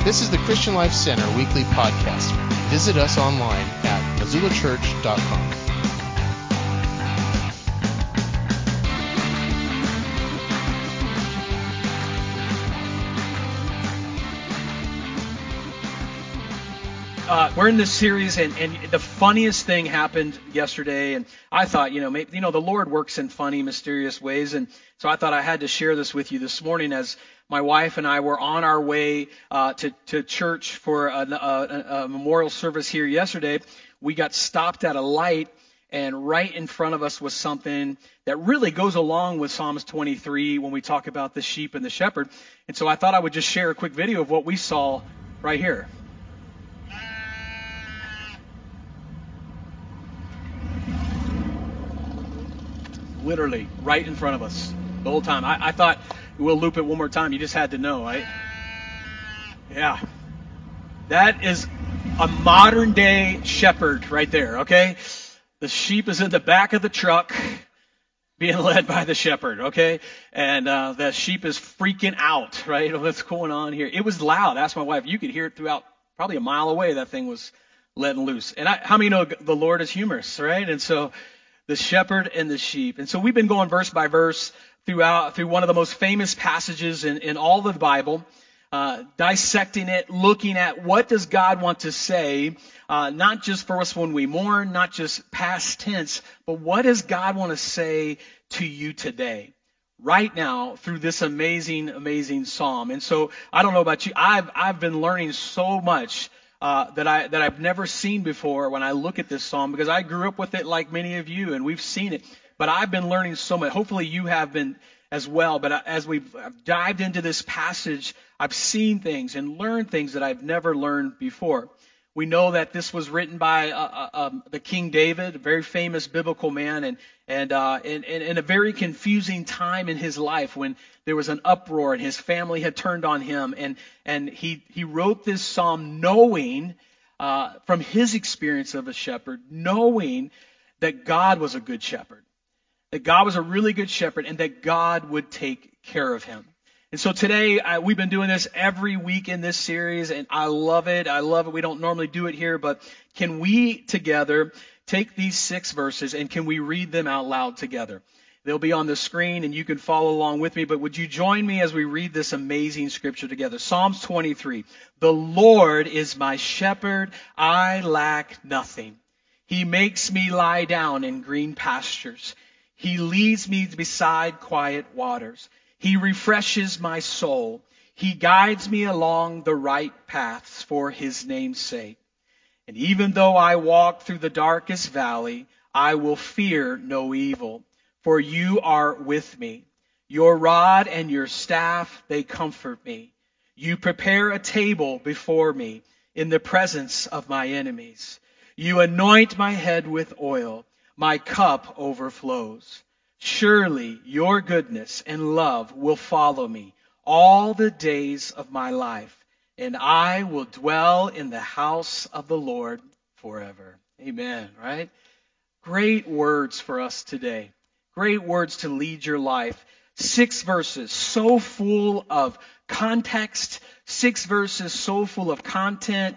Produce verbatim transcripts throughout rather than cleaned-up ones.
This is the Christian Life Center weekly podcast. Visit us online at missoula church dot com. Uh, we're in this series, and, and the funniest thing happened yesterday, and I thought, you know, maybe, you know, the Lord works in funny, mysterious ways, and so I thought I had to share this with you this morning as my wife and I were on our way uh, to, to church for a, a, a memorial service here yesterday. We got stopped at a light, and right in front of us was something that really goes along with Psalms twenty-three when we talk about the sheep and the shepherd, and so I thought I would just share a quick video of what we saw right here. Literally right in front of us the whole time. I, I thought we'll loop it one more time. You just had to know, right? Yeah. That is a modern day shepherd right there, okay? The sheep is in the back of the truck being led by the shepherd, okay? And uh, the sheep is freaking out, right? What's going on here? It was loud. Ask my wife. You could hear it throughout, probably a mile away, that thing was letting loose. And I, how many know the Lord is humorous, right? And so the shepherd and the sheep. And so we've been going verse by verse throughout through one of the most famous passages in, in all of the Bible, uh, dissecting it, looking at what does God want to say, uh, not just for us when we mourn, not just past tense, but what does God want to say to you today, right now, through this amazing, amazing psalm. And so I don't know about you, I've I've been learning so much Uh, that I that I've never seen before when I look at this psalm, because I grew up with it like many of you, and we've seen it. But I've been learning so much. Hopefully you have been as well. But as we've dived into this passage, I've seen things and learned things that I've never learned before. We know that this was written by uh, uh, um, the King David, a very famous biblical man, and and uh, in, in, in a very confusing time in his life when there was an uproar and his family had turned on him, and and he he wrote this psalm knowing uh, from his experience of a shepherd, knowing that God was a good shepherd, that God was a really good shepherd, and that God would take care of him. And so today, uh, we've been doing this every week in this series, and I love it. I love it. We don't normally do it here, but can we together take these six verses and can we read them out loud together? They'll be on the screen, and you can follow along with me, but would you join me as we read this amazing scripture together? Psalms twenty-three. The Lord is my shepherd, I lack nothing. He makes me lie down in green pastures. He leads me beside quiet waters. He refreshes my soul. He guides me along the right paths for his name's sake. And even though I walk through the darkest valley, I will fear no evil, for you are with me. Your rod and your staff, they comfort me. You prepare a table before me in the presence of my enemies. You anoint my head with oil. My cup overflows. Surely your goodness and love will follow me all the days of my life, and I will dwell in the house of the Lord forever. Amen, right? Great words for us today. Great words to lead your life. Six verses so full of context, six verses so full of content,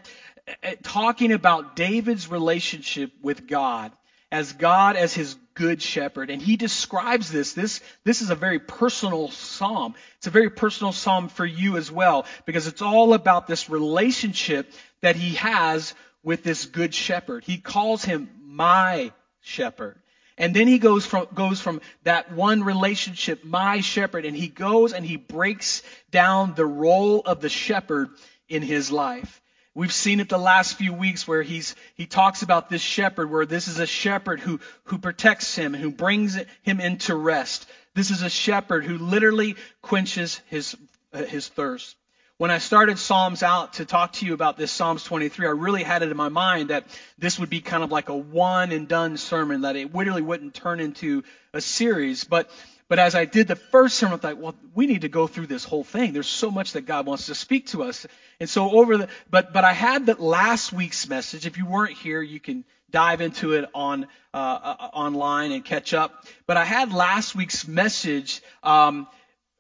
talking about David's relationship with God, as God as his good shepherd. And he describes this. This, this is a very personal psalm. It's a very personal psalm for you as well, because it's all about this relationship that he has with this good shepherd. He calls him my shepherd. And then he goes from, goes from that one relationship, my shepherd, and he goes and he breaks down the role of the shepherd in his life. We've seen it the last few weeks where he's he talks about this shepherd, where this is a shepherd who, who protects him and who brings him into rest. This is a shepherd who literally quenches his uh, his thirst. When I started Psalms out to talk to you about this Psalms twenty-three, I really had it in my mind that this would be kind of like a one and done sermon, that it really wouldn't turn into a series. But But as I did the first sermon, I thought, well, we need to go through this whole thing. There's so much that God wants to speak to us. And so over the, but, but I had that last week's message. If you weren't here, you can dive into it on, uh, uh online and catch up. But I had last week's message, um,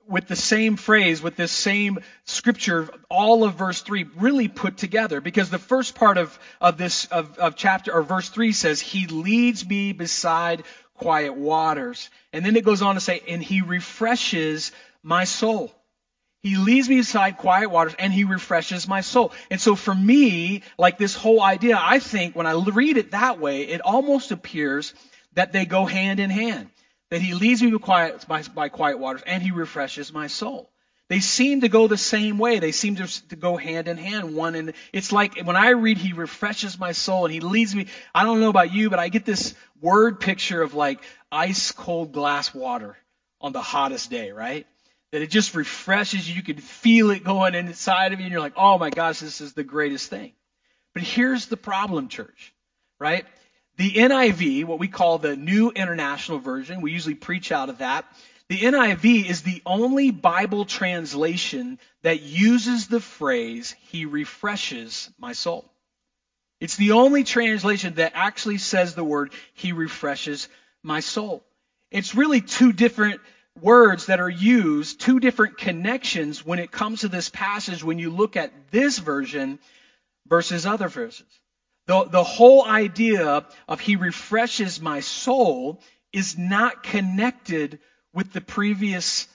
with the same phrase, with this same scripture, all of verse three really put together. Because the first part of, of this, of, of chapter, or verse three says, He leads me beside quiet waters. And then it goes on to say, and He refreshes my soul. He leads me beside quiet waters, and He refreshes my soul. And so for me, like this whole idea, I think when I read it that way, it almost appears that they go hand in hand. That He leads me by quiet, by, by quiet waters, and He refreshes my soul. They seem to go the same way. They seem to, to go hand in hand. One and it's like when I read He refreshes my soul and He leads me. I don't know about you, but I get this word picture of like ice cold glass water on the hottest day, right? That it just refreshes you. You can feel it going inside of you, and you're like, oh my gosh, this is the greatest thing. But here's the problem, church, right? The N I V, what we call the New International Version, we usually preach out of that. The N I V is the only Bible translation that uses the phrase, He refreshes my soul. It's the only translation that actually says the word, He refreshes my soul. It's really two different words that are used, two different connections when it comes to this passage when you look at this version versus other versions. The, the whole idea of He refreshes my soul is not connected with the previous,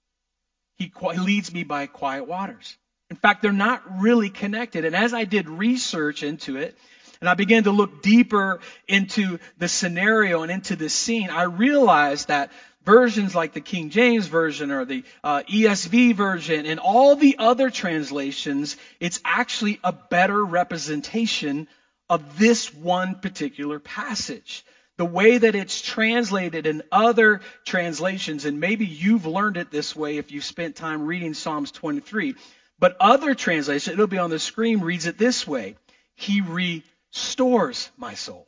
He leads me by quiet waters. In fact, they're not really connected. And as I did research into it, and I began to look deeper into the scenario and into the scene, I realized that versions like the King James Version or the uh, E S V version and all the other translations, it's actually a better representation of this one particular passage. The way that it's translated in other translations, and maybe you've learned it this way if you've spent time reading Psalms twenty-three, but other translations, it'll be on the screen, reads it this way. He restores my soul.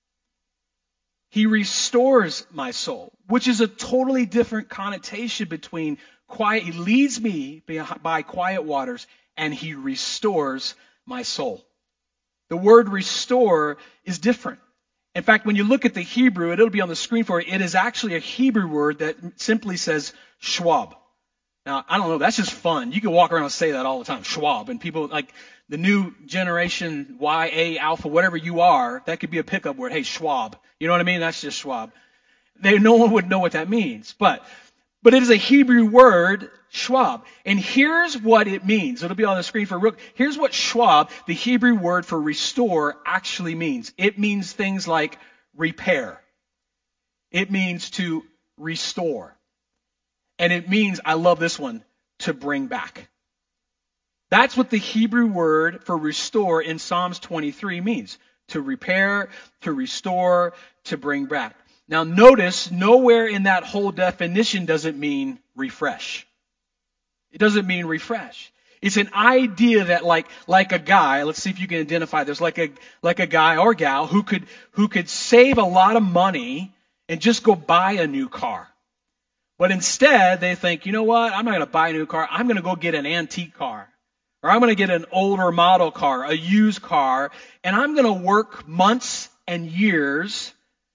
He restores my soul, which is a totally different connotation between quiet. He leads me by quiet waters, and He restores my soul. The word restore is different. In fact, when you look at the Hebrew, it'll be on the screen for you. It is actually a Hebrew word that simply says schwab. Now, I don't know, that's just fun. You can walk around and say that all the time, schwab. And people, like the new generation, Y, A, alpha, whatever you are, that could be a pickup word. Hey, schwab. You know what I mean? That's just schwab. They, no one would know what that means. But, but it is a Hebrew word, schwab. And here's what it means. It'll be on the screen for real. Here's what schwab, the Hebrew word for restore, actually means. It means things like repair. It means to restore. And it means, I love this one, to bring back. That's what the Hebrew word for restore in Psalms twenty-three means. To repair, to restore, to bring back. Now notice, nowhere in that whole definition does it mean refresh. It doesn't mean refresh. It's an idea that like, like a guy, let's see if you can identify this, like a, like a guy or gal who could, who could save a lot of money and just go buy a new car. But instead, they think, you know what? I'm not going to buy a new car. I'm going to go get an antique car. Or I'm going to get an older model car, a used car, and I'm going to work months and years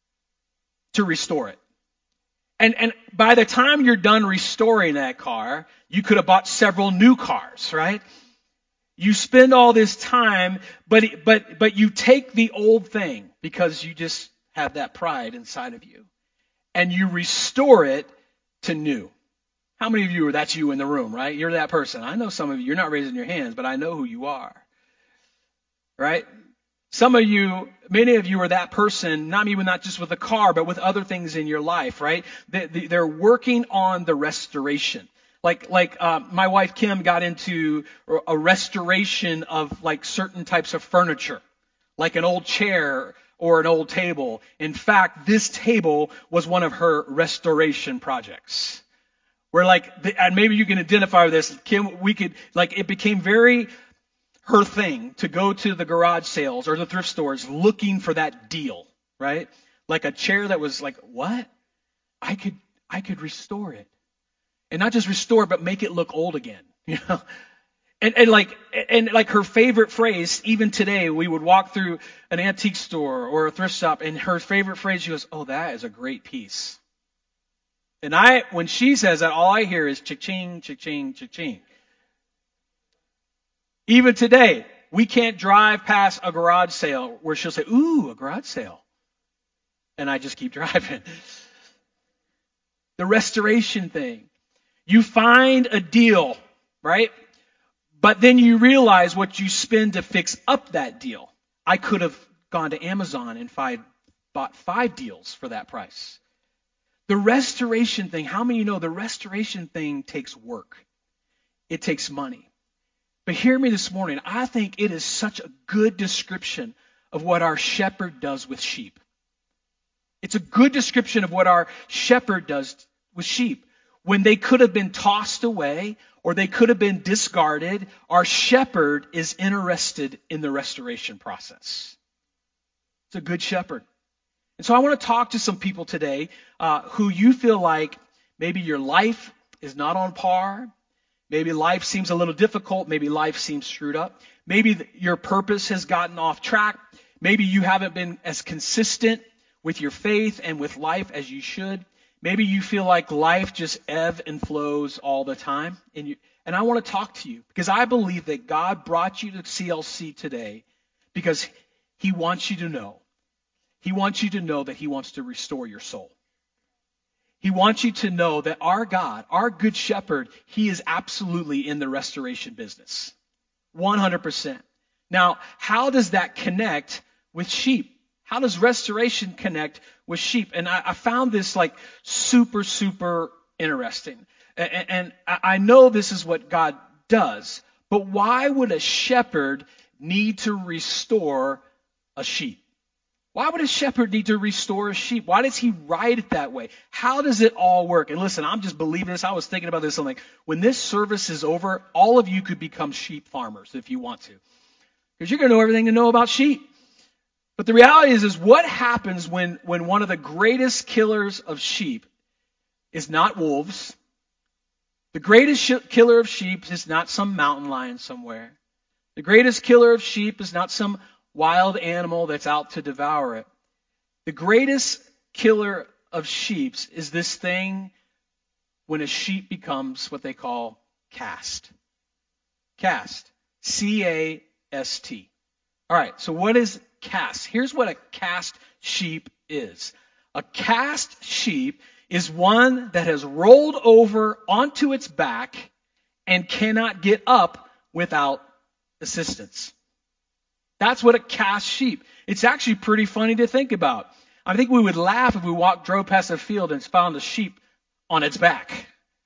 to restore it. And, and by the time you're done restoring that car, you could have bought several new cars, right? You spend all this time, but, but, but you take the old thing because you just have that pride inside of you, and you restore it to new. How many of you are, that's you in the room, right? You're that person. I know some of you, you're not raising your hands, but I know who you are, right? Some of you, many of you are that person, not even not just with a car, but with other things in your life, right? They're working on the restoration. Like, like, uh, my wife Kim got into a restoration of like certain types of furniture, like an old chair or an old table. In fact, this table was one of her restoration projects. Where like, and maybe you can identify with this, Kim, we could, like, it became very her thing to go to the garage sales or the thrift stores looking for that deal, right? Like a chair that was like, what? I could, I could restore it. And not just restore, but make it look old again, you know? And, and like, and like her favorite phrase, even today, we would walk through an antique store or a thrift shop, and her favorite phrase, she goes, oh, that is a great piece. And I, when she says that, all I hear is cha-ching, cha-ching, cha-ching. Even today, we can't drive past a garage sale where she'll say, ooh, a garage sale. And I just keep driving. The restoration thing. You find a deal, right? But then you realize what you spend to fix up that deal. I could have gone to Amazon and five, bought five deals for that price. The restoration thing, how many of you know the restoration thing takes work? It takes money. But hear me this morning. I think it is such a good description of what our shepherd does with sheep. It's a good description of what our shepherd does with sheep. When they could have been tossed away or they could have been discarded, our shepherd is interested in the restoration process. It's a good shepherd. And so I want to talk to some people today uh, who you feel like maybe your life is not on par. Maybe life seems a little difficult. Maybe life seems screwed up. Maybe your purpose has gotten off track. Maybe you haven't been as consistent with your faith and with life as you should. Maybe you feel like life just ebbs and flows all the time. And, you, and I want to talk to you because I believe that God brought you to C L C today because He wants you to know. He wants you to know that He wants to restore your soul. He wants you to know that our God, our good shepherd, He is absolutely in the restoration business. one hundred percent. Now, how does that connect with sheep? How does restoration connect with sheep? And I, I found this like super, super interesting. And, and I know this is what God does. But why would a shepherd need to restore a sheep? Why would a shepherd need to restore a sheep? Why does he write it that way? How does it all work? And listen, I'm just believing this. I was thinking about this. I'm like, when this service is over, all of you could become sheep farmers if you want to. Because you're going to know everything to know about sheep. But the reality is, is what happens when, when one of the greatest killers of sheep is not wolves. The greatest sh- killer of sheep is not some mountain lion somewhere. The greatest killer of sheep is not some wild animal that's out to devour it. The greatest killer of sheep is this thing when a sheep becomes what they call cast. Cast. C A S T. All right, so what is cast? Here's what a cast sheep is. A cast sheep is one that has rolled over onto its back and cannot get up without assistance. That's what a cast sheep. It's actually pretty funny to think about. I think we would laugh if we walked, drove past a field and found a sheep on its back.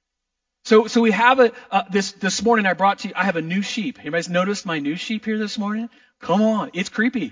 So, so we have a, uh, this, this morning I brought to you, I have a new sheep. Anybody's noticed my new sheep here this morning? Come on, it's creepy.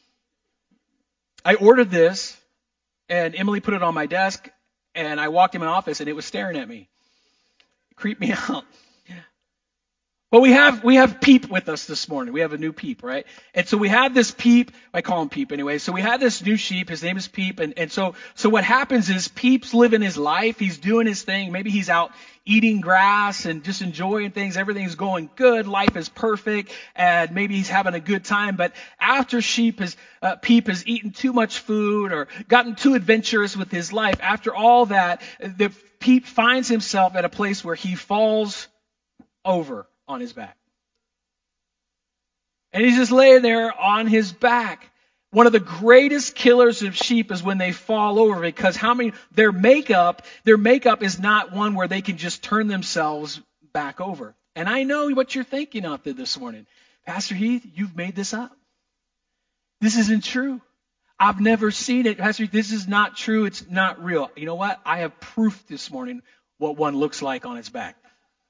I ordered this, and Emily put it on my desk, and I walked in my office, and it was staring at me. It creeped me out. But we have we have Peep with us this morning. We have a new Peep, right? And so we have this Peep. I call him Peep anyway. So we have this new sheep. His name is Peep. And, and so so what happens is Peep's living his life. He's doing his thing. Maybe he's out eating grass and just enjoying things. Everything's going good. Life is perfect. And maybe he's having a good time. But after sheep has, uh, Peep has eaten too much food or gotten too adventurous with his life, after all that, the Peep finds himself at a place where he falls over on his back. And he's just laying there on his back. One of the greatest killers of sheep is when they fall over, because how many, their makeup, their makeup is not one where they can just turn themselves back over. And I know what you're thinking out there this morning. Pastor Heath, you've made this up. This isn't true. I've never seen it. Pastor Heath, this is not true. It's not real. You know what? I have proof this morning what one looks like on its back.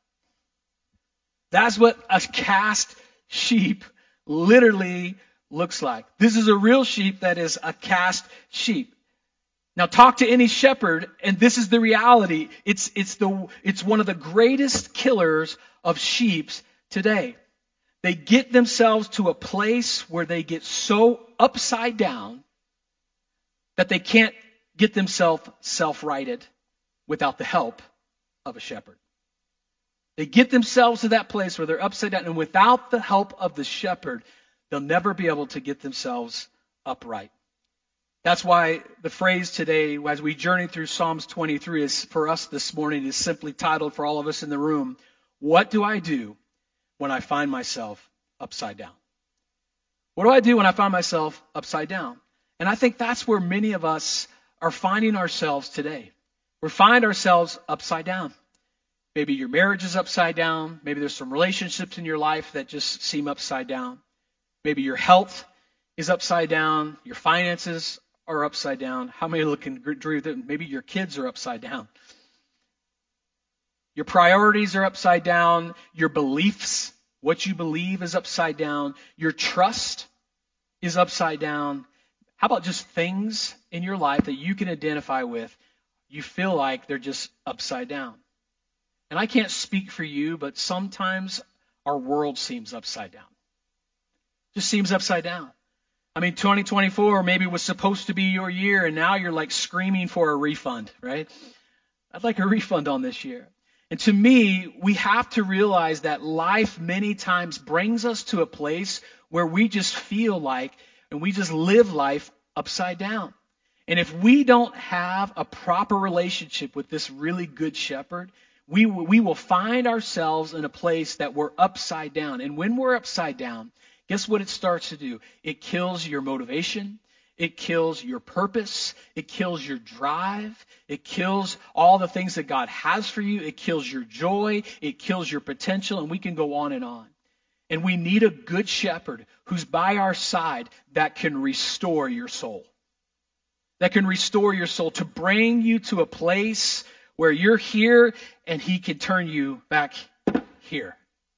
That's what a cast sheep literally looks like. This is a real sheep that is a cast sheep. Now talk to any shepherd, and this is the reality. It's, it's, the, it's one of the greatest killers of sheep today. They get themselves to a place where they get so upside down that they can't get themselves self-righted without the help of a shepherd. They get themselves to that place where they're upside down, and without the help of the shepherd, they'll never be able to get themselves upright. That's why the phrase today, as we journey through Psalms twenty-three, is for us this morning, is simply titled for all of us in the room, "What do I do when I find myself upside down?" What do I do when I find myself upside down? And I think that's where many of us are finding ourselves today. We find ourselves upside down. Maybe your marriage is upside down. Maybe there's some relationships in your life that just seem upside down. Maybe your health is upside down. Your finances are upside down. How many can agree with it? Maybe your kids are upside down. Your priorities are upside down. Your beliefs, what you believe, is upside down. Your trust is upside down. How about just things in your life that you can identify with? You feel like they're just upside down. And I can't speak for you, but sometimes our world seems upside down. Just seems upside down. I mean, twenty twenty-four maybe was supposed to be your year, and now you're like screaming for a refund, right? I'd like a refund on this year. And to me, we have to realize that life many times brings us to a place where we just feel like, and we just live life upside down. And if we don't have a proper relationship with this really good shepherd, we, we will find ourselves in a place that we're upside down. And when we're upside down, guess what it starts to do? It kills your motivation. It kills your purpose. It kills your drive. It kills all the things that God has for you. It kills your joy. It kills your potential. And we can go on and on. And we need a good shepherd who's by our side that can restore your soul. That can restore your soul to bring you to a place where you're here and he can turn you back here.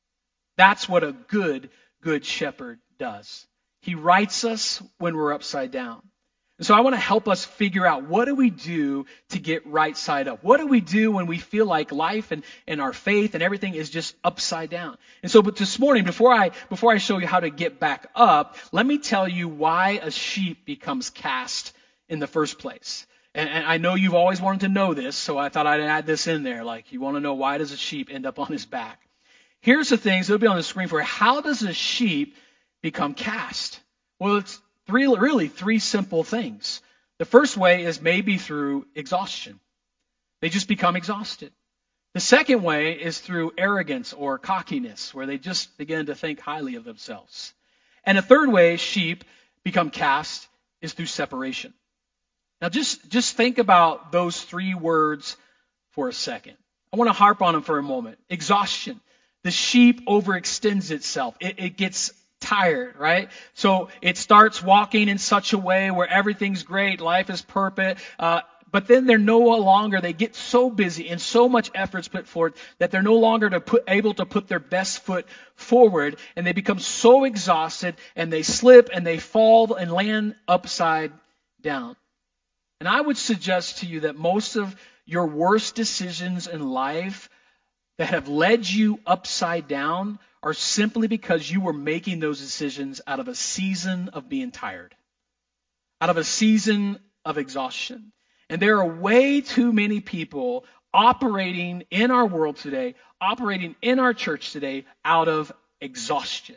That's what a good, good shepherd does. He rights us when we're upside down. And so I want to help us figure out, what do we do to get right side up? What do we do when we feel like life and, and our faith and everything is just upside down? And so but this morning, before I before I show you how to get back up, let me tell you why a sheep becomes cast in the first place. And, and I know you've always wanted to know this, so I thought I'd add this in there. Like, you want to know, why does a sheep end up on his back? Here's the things, it'll be on the screen for you. How does a sheep become cast? Well, it's three, really three simple things. The first way is maybe through exhaustion. They just become exhausted. The second way is through arrogance or cockiness, where they just begin to think highly of themselves. And a third way sheep become cast is through separation. Now just, just think about those three words for a second. I want to harp on them for a moment. Exhaustion. The sheep overextends itself. It, it gets tired, right? So it starts walking in such a way where everything's great, life is perfect, uh, but then they're no longer, they get so busy and so much effort's put forth that they're no longer to put, able to put their best foot forward, and they become so exhausted and they slip and they fall and land upside down. And I would suggest to you that most of your worst decisions in life that have led you upside down are simply because you were making those decisions out of a season of being tired, out of a season of exhaustion. And there are way too many people operating in our world today, operating in our church today out of exhaustion.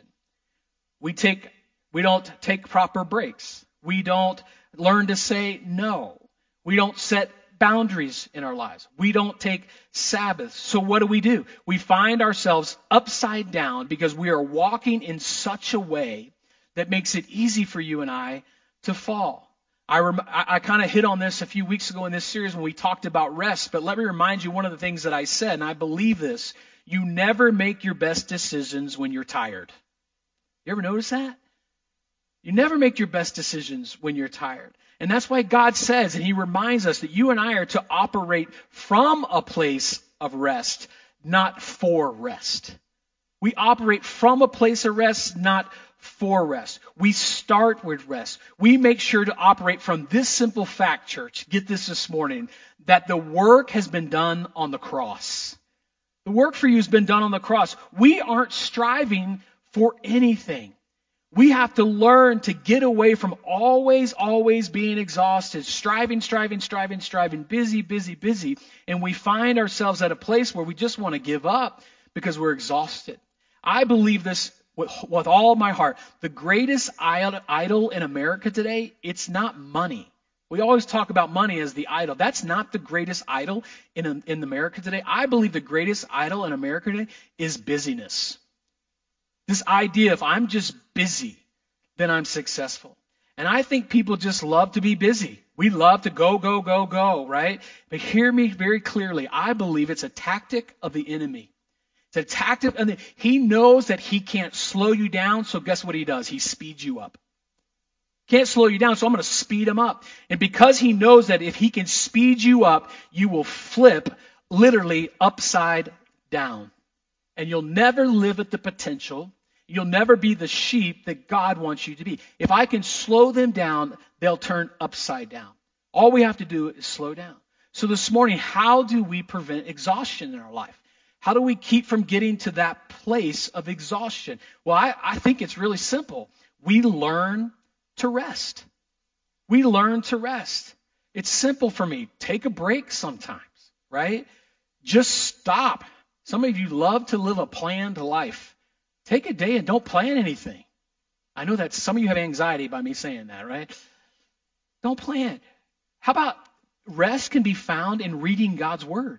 We take, we don't take proper breaks. We don't learn to say no. We don't set boundaries in our lives. We don't take Sabbaths. So what do we do? We find ourselves upside down because we are walking in such a way that makes it easy for you and I to fall. I, rem- I, I kind of hit on this a few weeks ago in this series when we talked about rest, but let me remind you one of the things that I said, and I believe this. You never make your best decisions when you're tired. You ever notice that? You never make your best decisions when you're tired. And that's why God says, and He reminds us that you and I are to operate from a place of rest, not for rest. We operate from a place of rest, not for rest. We start with rest. We make sure to operate from this simple fact, church. Get this this morning, that the work has been done on the cross. The work for you has been done on the cross. We aren't striving for anything. We have to learn to get away from always, always being exhausted, striving, striving, striving, striving, busy, busy, busy. And we find ourselves at a place where we just want to give up because we're exhausted. I believe this with, with all my heart. The greatest idol in America today, it's not money. We always talk about money as the idol. That's not the greatest idol in, in America today. I believe the greatest idol in America today is busyness. This idea, if I'm just busy, then I'm successful. And I think people just love to be busy. We love to go, go, go, go, right? But hear me very clearly. I believe it's a tactic of the enemy. It's a tactic, and he knows that he can't slow you down, so guess what he does? He speeds you up. Can't slow you down, so I'm going to speed him up. And because he knows that if he can speed you up, you will flip literally upside down. And you'll never live at the potential. You'll never be the sheep that God wants you to be. If I can slow them down, they'll turn upside down. All we have to do is slow down. So this morning, how do we prevent exhaustion in our life? How do we keep from getting to that place of exhaustion? Well, I, I think it's really simple. We learn to rest. We learn to rest. It's simple for me. Take a break sometimes, right? Just stop. Some of you love to live a planned life. Take a day and don't plan anything. I know that some of you have anxiety by me saying that, right? Don't plan. How about rest can be found in reading God's Word?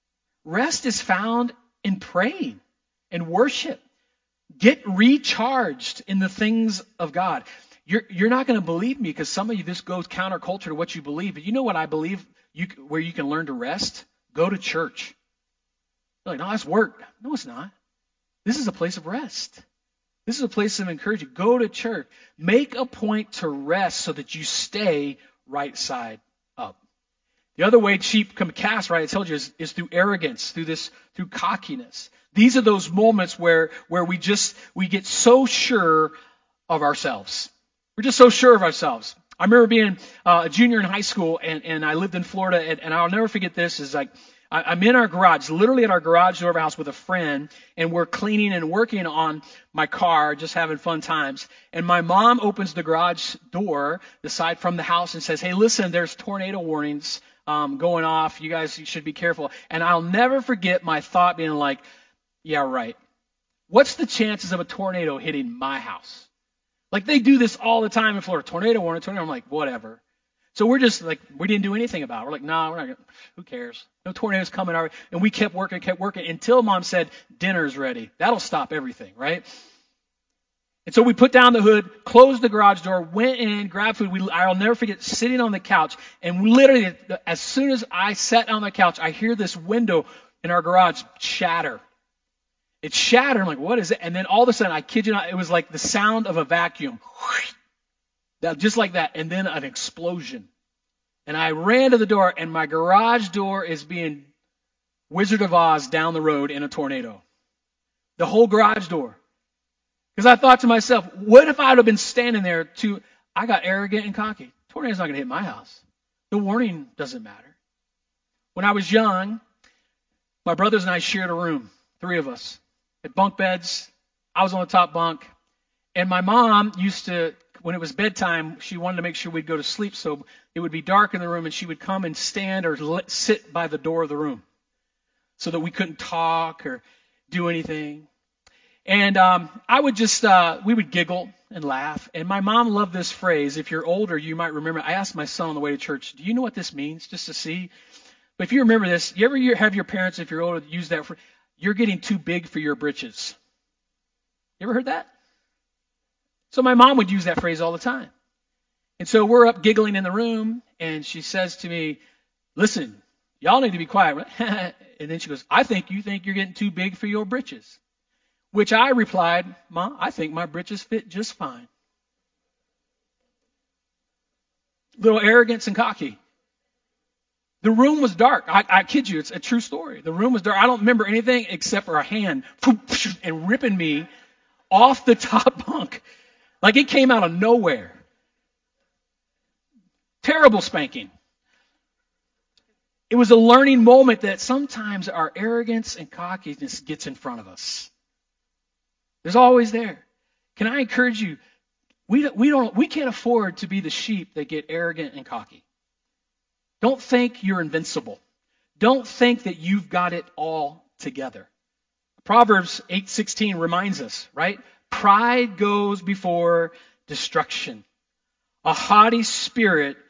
Rest is found in praying and worship. Get recharged in the things of God. You're, you're not going to believe me because some of you, this goes counterculture to what you believe. But you know what I believe you, where you can learn to rest? Go to church. You're like, no, that's work. No, it's not. This is a place of rest. This is a place of encouragement. Go to church. Make a point to rest so that you stay right side up. The other way sheep come cast, right, I told you, is, is through arrogance, through this, through cockiness. These are those moments where, where we just, we get so sure of ourselves. We're just so sure of ourselves. I remember being uh, a junior in high school, and, and I lived in Florida, and, and I'll never forget this. Is like I, I'm in our garage, literally at our garage door of our house with a friend, and we're cleaning and working on my car, just having fun times. And my mom opens the garage door, the side from the house, and says, "Hey, listen, there's tornado warnings um, going off. You guys should be careful." And I'll never forget my thought being like, "Yeah, right. What's the chances of a tornado hitting my house?" Like they do this all the time in Florida. Tornado warning, tornado. I'm like, whatever. So we're just like, we didn't do anything about it. We're like, no, we're not gonna, who cares? No tornadoes coming our way. And we kept working, kept working until Mom said, dinner's ready. That'll stop everything, right? And so we put down the hood, closed the garage door, went in, grabbed food. We, I'll never forget sitting on the couch. And literally, as soon as I sat on the couch, I hear this window in our garage shatter. It shattered. I'm like, what is it? And then all of a sudden, I kid you not, it was like the sound of a vacuum. Just like that. And then an explosion. And I ran to the door, and my garage door is being Wizard of Oz down the road in a tornado. The whole garage door. Because I thought to myself, what if I would have been standing there to, I got arrogant and cocky. Tornado's not going to hit my house. The warning doesn't matter. When I was young, my brothers and I shared a room, three of us. At bunk beds, I was on the top bunk, and my mom used to, when it was bedtime, she wanted to make sure we'd go to sleep, so it would be dark in the room, and she would come and stand or sit by the door of the room so that we couldn't talk or do anything. And um, I would just, uh, we would giggle and laugh, and my mom loved this phrase. If you're older, you might remember. I asked my son on the way to church, do you know what this means, just to see? But if you remember this, you ever have your parents, if you're older, use that phrase? You're getting too big for your britches. You ever heard that? So my mom would use that phrase all the time. And so we're up giggling in the room, and she says to me, listen, y'all need to be quiet. And then she goes, I think you think you're getting too big for your britches. Which I replied, Mom, I think my britches fit just fine. Little arrogance and cocky. The room was dark. I, I kid you, it's a true story. The room was dark. I don't remember anything except for a hand and ripping me off the top bunk. Like it came out of nowhere. Terrible spanking. It was a learning moment that sometimes our arrogance and cockiness gets in front of us. There's always there. Can I encourage you? We don't, we don't, we can't afford to be the sheep that get arrogant and cocky. Don't think you're invincible. Don't think that you've got it all together. Proverbs eight sixteen reminds us, right? Pride goes before destruction. A haughty spirit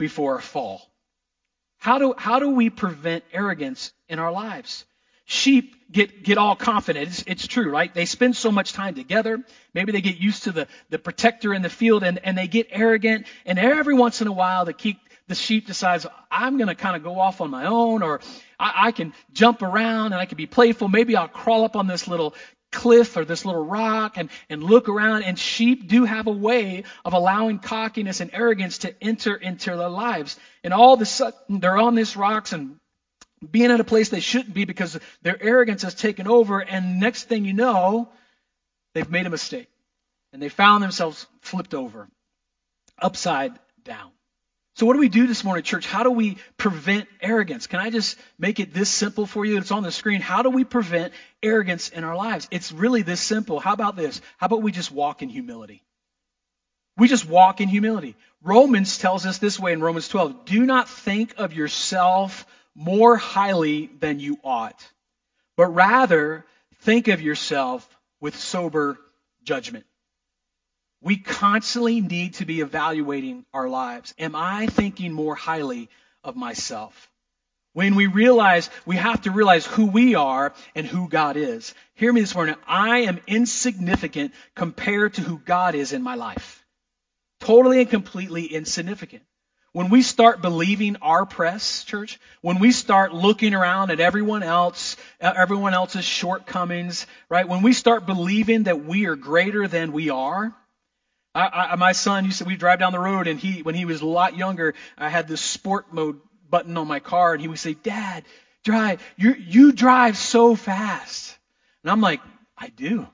before a fall. How do, how do we prevent arrogance in our lives? Sheep get, get all confident. It's, it's true, right? They spend so much time together. Maybe they get used to the, the protector in the field and, and they get arrogant. And every once in a while, the, keep, the sheep decides, I'm going to kind of go off on my own, or I, I can jump around and I can be playful. Maybe I'll crawl up on this little cliff or this little rock and, and look around. And sheep do have a way of allowing cockiness and arrogance to enter into their lives. And all of a sudden, they're on these rocks and being at a place they shouldn't be because their arrogance has taken over, and next thing you know, they've made a mistake. And they found themselves flipped over, upside down. So what do we do this morning, church? How do we prevent arrogance? Can I just make it this simple for you? It's on the screen. How do we prevent arrogance in our lives? It's really this simple. How about this? How about we just walk in humility? We just walk in humility. Romans tells us this way in Romans twelve, do not think of yourself more highly than you ought, but rather think of yourself with sober judgment. We constantly need to be evaluating our lives. Am I thinking more highly of myself? When we realize, we have to realize who we are and who God is. Hear me this morning. I am insignificant compared to who God is in my life. Totally and completely insignificant. When we start believing our press, church, when we start looking around at everyone else, everyone else's shortcomings, right? When we start believing that we are greater than we are. I, I, my son used to, we drive down the road, and he, when he was a lot younger, I had this sport mode button on my car, and he would say, Dad, drive, you you drive so fast. And I'm like, I do.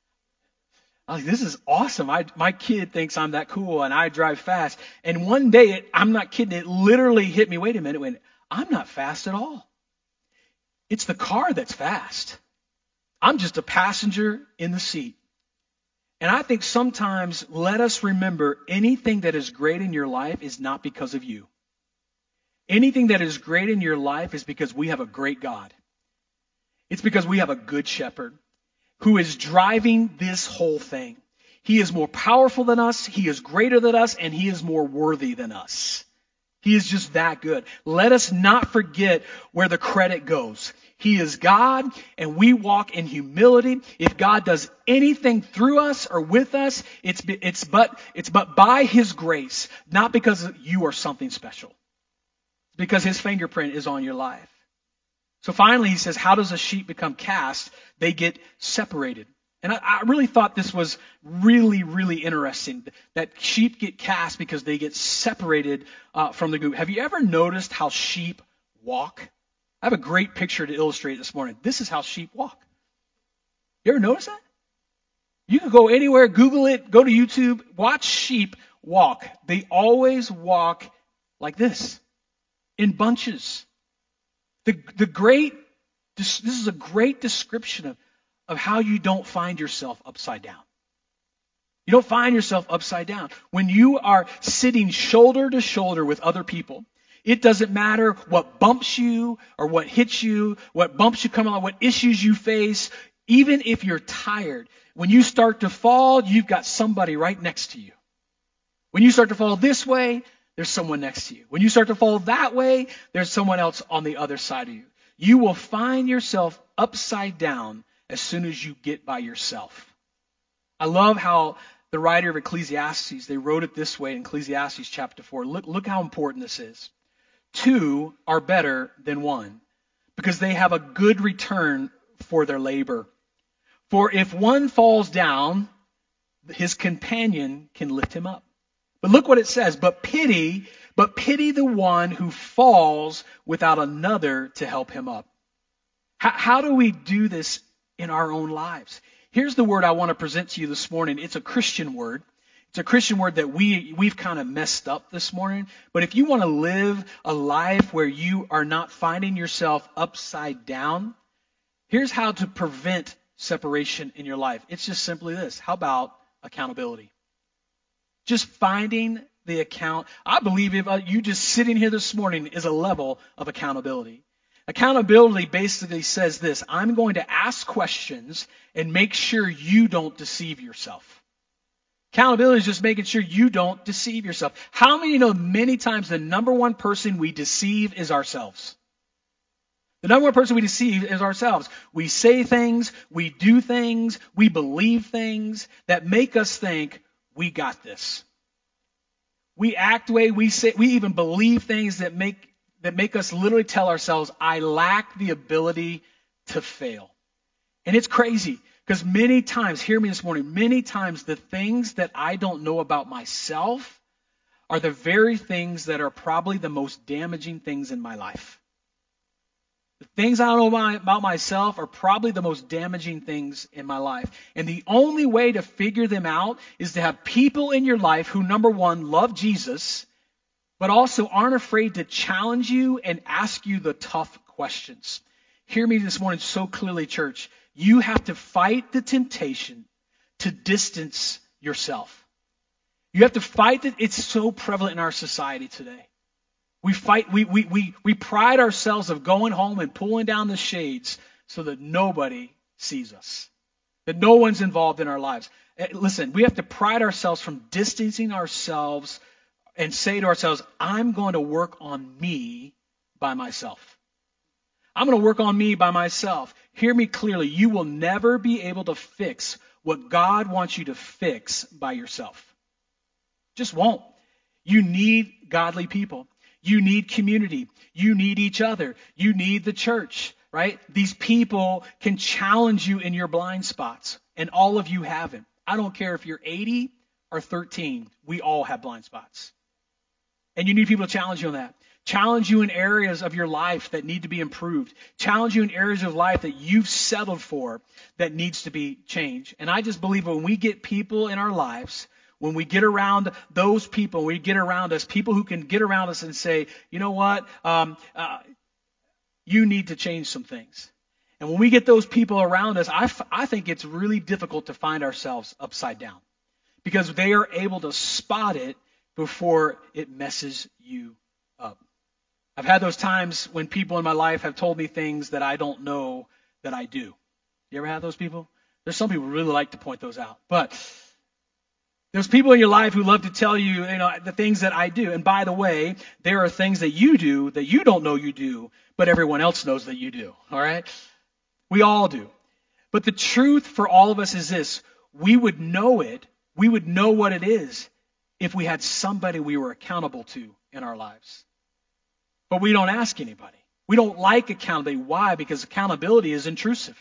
I'm like, this is awesome. I, my kid thinks I'm that cool and I drive fast. And one day, it, I'm not kidding, it literally hit me. Wait a minute, wait, I'm not fast at all. It's the car that's fast. I'm just a passenger in the seat. And I think sometimes let us remember anything that is great in your life is not because of you. Anything that is great in your life is because we have a great God. It's because we have a good shepherd who is driving this whole thing. He is more powerful than us, he is greater than us, and he is more worthy than us. He is just that good. Let us not forget where the credit goes. He is God, and we walk in humility. If God does anything through us or with us, it's, it's, but, it's but by His grace, not because you are something special. It's because His fingerprint is on your life. So finally, he says, how does a sheep become cast? They get separated. And I, I really thought this was really, really interesting, that sheep get cast because they get separated uh, from the group. Have you ever noticed how sheep walk? I have a great picture to illustrate this morning. This is how sheep walk. You ever notice that? You can go anywhere, Google it, go to YouTube, watch sheep walk. They always walk like this, in bunches. The, the great, this, this is a great description of, of how you don't find yourself upside down. You don't find yourself upside down. When you are sitting shoulder to shoulder with other people, it doesn't matter what bumps you or what hits you, what bumps you come along, what issues you face. Even if you're tired, when you start to fall, you've got somebody right next to you. When you start to fall this way, there's someone next to you. When you start to fall that way, there's someone else on the other side of you. You will find yourself upside down as soon as you get by yourself. I love how the writer of Ecclesiastes, they wrote it this way in Ecclesiastes chapter four. Look, look how important this is. Two are better than one because they have a good return for their labor. For if one falls down, his companion can lift him up. But look what it says, but pity, but pity the one who falls without another to help him up. How, how do we do this in our own lives? Here's the word I want to present to you this morning. It's a Christian word. It's a Christian word that we, we've kind of messed up this morning. But if you want to live a life where you are not finding yourself upside down, here's how to prevent separation in your life. It's just simply this. How about accountability? Just finding the account. I believe if you just sitting here this morning is a level of accountability. Accountability basically says this: I'm going to ask questions and make sure you don't deceive yourself. Accountability is just making sure you don't deceive yourself. How many know many times the number one person we deceive is ourselves? The number one person we deceive is ourselves. We say things, we do things, we believe things that make us think we got this. We act the way we say, we even believe things that make that make us literally tell ourselves, I lack the ability to fail. And it's crazy because many times, hear me this morning, many times the things that I don't know about myself are the very things that are probably the most damaging things in my life. The things I don't know my, about myself are probably the most damaging things in my life. And the only way to figure them out is to have people in your life who, number one, love Jesus, but also aren't afraid to challenge you and ask you the tough questions. Hear me this morning so clearly, church. You have to fight the temptation to distance yourself. You have to fight it. It's so prevalent in our society today. We fight, we, we, we, we pride ourselves of going home and pulling down the shades so that nobody sees us, that no one's involved in our lives. Listen, we have to pride ourselves from distancing ourselves and say to ourselves, I'm going to work on me by myself. I'm going to work on me by myself. Hear me clearly. You will never be able to fix what God wants you to fix by yourself. Just won't. You need godly people. You need community. You need each other. You need the church, right? These people can challenge you in your blind spots, and all of you have it. I don't care if you're eighty or thirteen. We all have blind spots. And you need people to challenge you on that. Challenge you in areas of your life that need to be improved. Challenge you in areas of life that you've settled for that needs to be changed. And I just believe when we get people in our lives, when we get around those people, we get around us, people who can get around us and say, you know what, um, uh, you need to change some things. And when we get those people around us, I, f- I think it's really difficult to find ourselves upside down because they are able to spot it before it messes you up. I've had those times when people in my life have told me things that I don't know that I do. You ever have those people? There's some people who really like to point those out. But there's people in your life who love to tell you, you know, the things that I do. And by the way, there are things that you do that you don't know you do, but everyone else knows that you do. All right? We all do. But the truth for all of us is this. We would know it. We would know what it is if we had somebody we were accountable to in our lives. But we don't ask anybody. We don't like accountability. Why? Because accountability is intrusive.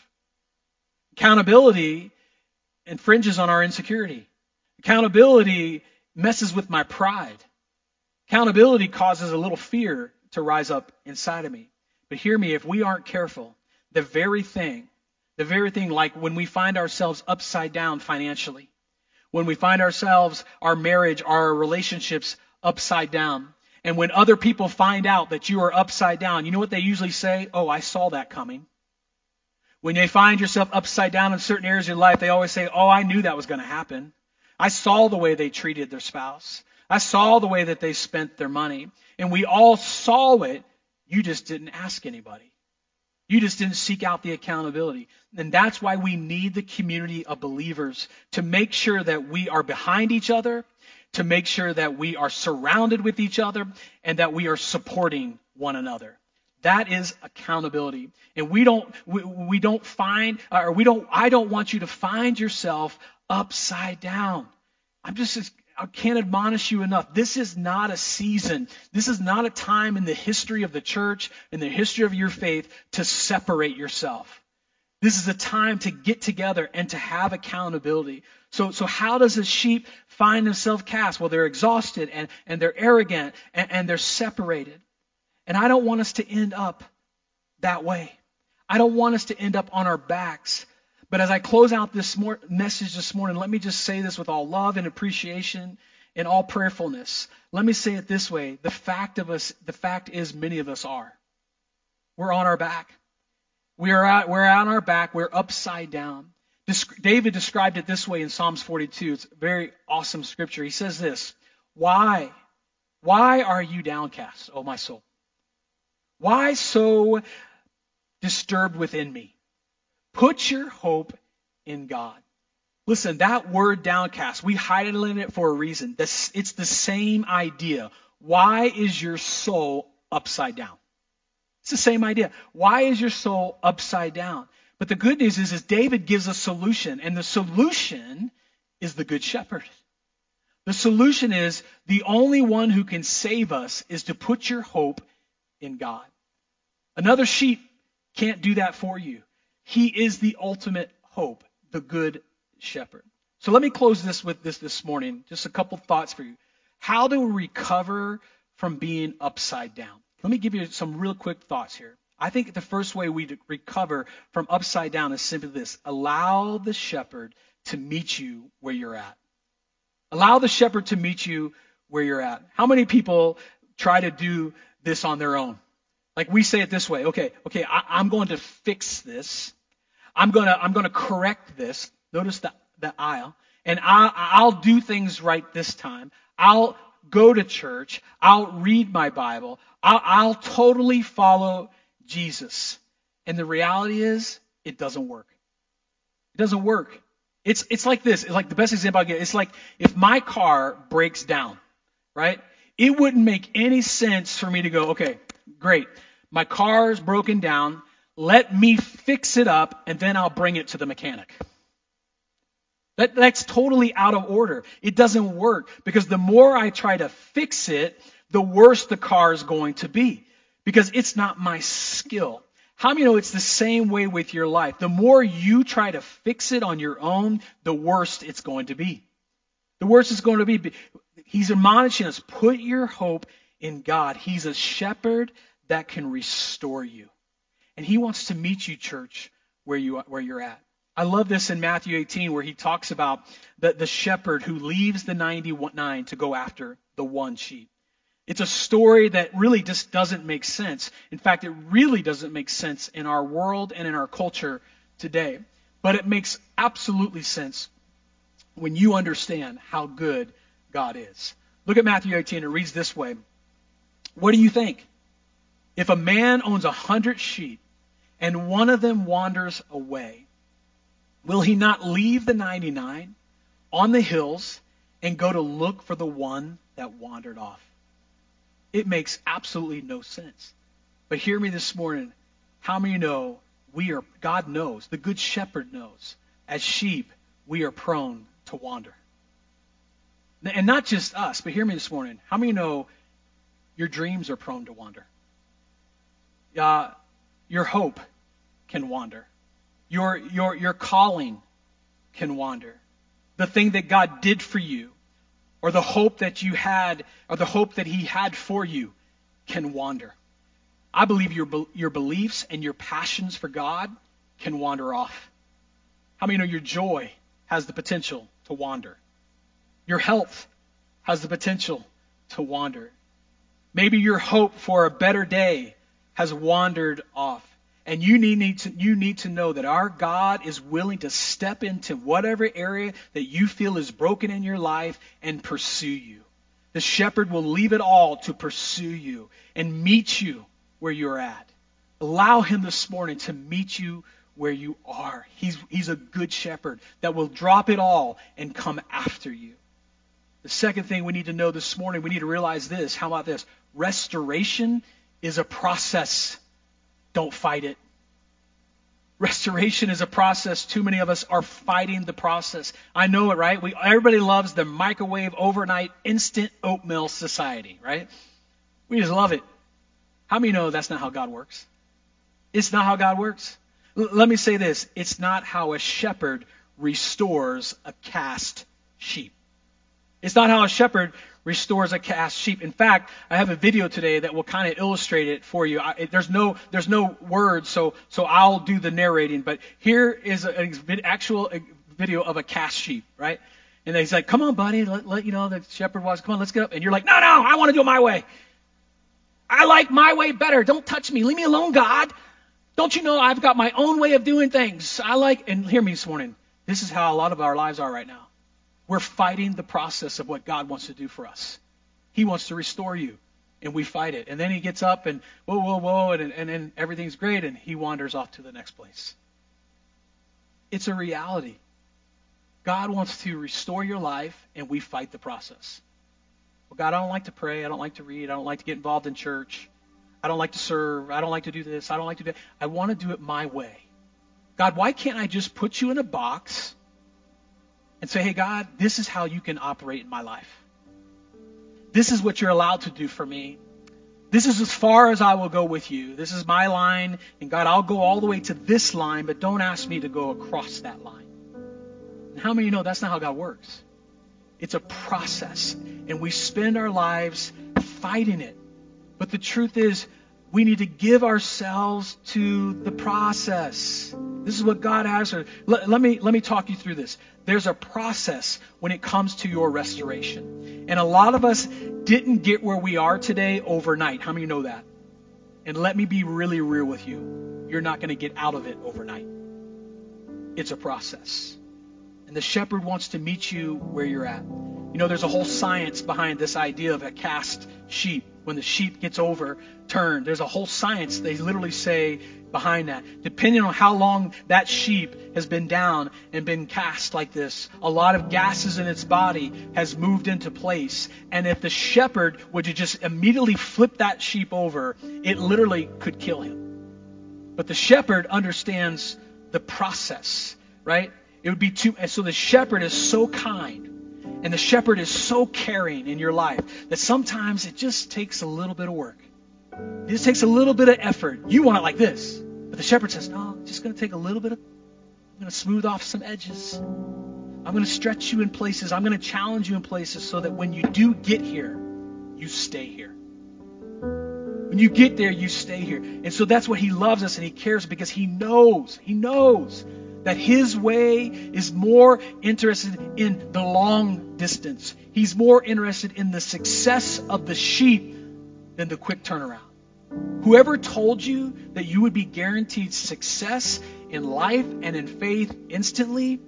Accountability infringes on our insecurity. Accountability messes with my pride. Accountability causes a little fear to rise up inside of me. But hear me, if we aren't careful, the very thing, the very thing like when we find ourselves upside down financially, when we find ourselves, our marriage, our relationships upside down, and when other people find out that you are upside down, you know what they usually say? Oh, I saw that coming. When they find yourself upside down in certain areas of your life, they always say, oh, I knew that was going to happen. I saw the way they treated their spouse. I saw the way that they spent their money. And we all saw it. You just didn't ask anybody. You just didn't seek out the accountability. And that's why we need the community of believers to make sure that we are behind each other, to make sure that we are surrounded with each other, and that we are supporting one another. That is accountability. And we don't we, we don't find or we don't I don't want you to find yourself upside down. I'm just I can't admonish you enough. This is not a season. This is not a time in the history of the church, in the history of your faith, to separate yourself. This is a time to get together and to have accountability. So, so how does a sheep find themselves cast? Well, they're exhausted and, and they're arrogant and, and they're separated. And I don't want us to end up that way. I don't want us to end up on our backs. But as I close out this mor- message this morning, let me just say this with all love and appreciation and all prayerfulness. Let me say it this way. The fact of us, the fact is many of us are. We're on our back. We are out, we're on our back. We're upside down. David described it this way in Psalms forty-two. It's a very awesome scripture. He says this, Why? Why are you downcast, O my soul? Why so disturbed within me? Put your hope in God. Listen, that word downcast, we highlighted it for a reason. This, it's the same idea. Why is your soul upside down? It's the same idea. Why is your soul upside down? But the good news is, is David gives a solution, and the solution is the Good Shepherd. The solution is the only one who can save us is to put your hope in God. Another sheep can't do that for you. He is the ultimate hope, the Good Shepherd. So let me close this with this this morning. Just a couple thoughts for you. How do we recover from being upside down? Let me give you some real quick thoughts here. I think the first way we recover from upside down is simply this. Allow the shepherd to meet you where you're at. Allow the shepherd to meet you where you're at. How many people try to do this on their own? Like we say it this way. Okay, okay, I, I'm going to fix this. I'm going to I'm going to correct this. Notice the, the aisle. And I, I'll do things right this time. I'll go to church. I'll read my Bible. I'll, I'll totally follow Jesus. And the reality is, it doesn't work. It doesn't work. It's it's like this. It's like the best example I get. It's like if my car breaks down, right? It wouldn't make any sense for me to go, okay, great. My car is broken down. Let me fix it up, and then I'll bring it to the mechanic. That, that's totally out of order. It doesn't work because the more I try to fix it, the worse the car is going to be because it's not my skill. How many know it's the same way with your life? The more you try to fix it on your own, the worse it's going to be. The worse it's going to be. He's admonishing us, put your hope in God. He's a shepherd that can restore you. And he wants to meet you, church, where you where you're at. I love this in Matthew eighteen where he talks about the, the shepherd who leaves the ninety-nine to go after the one sheep. It's a story that really just doesn't make sense. In fact, it really doesn't make sense in our world and in our culture today. But it makes absolutely sense when you understand how good God is. Look at Matthew eighteen. It reads this way. What do you think? If a man owns a hundred sheep and one of them wanders away, will he not leave the ninety-nine on the hills and go to look for the one that wandered off? It makes absolutely no sense. But hear me this morning. How many know we are, God knows, the Good Shepherd knows, as sheep, we are prone to wander. And not just us, but hear me this morning. How many know your dreams are prone to wander? Uh, your hope can wander. Your, your, your calling can wander. The thing that God did for you, or the hope that you had, or the hope that he had for you, can wander. I believe your, your beliefs and your passions for God can wander off. How many know your joy has the potential to wander? Your health has the potential to wander. Maybe your hope for a better day has wandered off. And you need, need to you need to know that our God is willing to step into whatever area that you feel is broken in your life and pursue you. The shepherd will leave it all to pursue you and meet you where you're at. Allow him this morning to meet you where you are. He's, he's a good shepherd that will drop it all and come after you. The second thing we need to know this morning, we need to realize this. How about this? Restoration is a process. Don't fight it. Restoration is a process. Too many of us are fighting the process. I know it, right? We everybody loves the microwave, overnight, instant oatmeal society, right? We just love it. How many know that's not how God works? It's not how God works. L- let me say this. It's not how a shepherd restores a cast sheep. It's not how a shepherd restores a cast sheep. In fact, I have a video today that will kind of illustrate it for you. I, it, there's no there's no words, so so I'll do the narrating. But here is an actual video of a cast sheep, right? And he's like, "Come on, buddy, let, let you know the shepherd was. Come on, let's get up." And you're like, "No, no, I want to do it my way. I like my way better. Don't touch me. Leave me alone, God. Don't you know I've got my own way of doing things? I like." And hear me this morning. This is how a lot of our lives are right now. We're fighting the process of what God wants to do for us. He wants to restore you, and we fight it. And then he gets up and whoa, whoa, whoa, and and then everything's great, and he wanders off to the next place. It's a reality. God wants to restore your life, and we fight the process. Well, God, I don't like to pray. I don't like to read. I don't like to get involved in church. I don't like to serve. I don't like to do this. I don't like to do that. I want to do it my way. God, why can't I just put you in a box and say, hey, God, this is how you can operate in my life. This is what you're allowed to do for me. This is as far as I will go with you. This is my line. And God, I'll go all the way to this line, but don't ask me to go across that line. And how many know that's not how God works? It's a process. And we spend our lives fighting it. But the truth is, we need to give ourselves to the process. This is what God has. Let, let me let me talk you through this. There's a process when it comes to your restoration. And a lot of us didn't get where we are today overnight. How many know that? And let me be really real with you. You're not going to get out of it overnight. It's a process. And the shepherd wants to meet you where you're at. You know, there's a whole science behind this idea of a cast sheep. When the sheep gets overturned, there's a whole science, they literally say, behind that. Depending on how long that sheep has been down and been cast like this, a lot of gases in its body has moved into place. And if the shepherd were to just immediately flip that sheep over, it literally could kill him. But the shepherd understands the process, right? It would be too, and so the shepherd is so kind. And the shepherd is so caring in your life that sometimes it just takes a little bit of work. It just takes a little bit of effort. You want it like this. But the shepherd says, no, it's just going to take a little bit of, I'm going to smooth off some edges. I'm going to stretch you in places. I'm going to challenge you in places so that when you do get here, you stay here. When you get there, you stay here. And so that's what he loves us and he cares because he knows, he knows that his way is more interested in the long distance. He's more interested in the success of the sheep than the quick turnaround. Whoever told you that you would be guaranteed success in life and in faith instantly,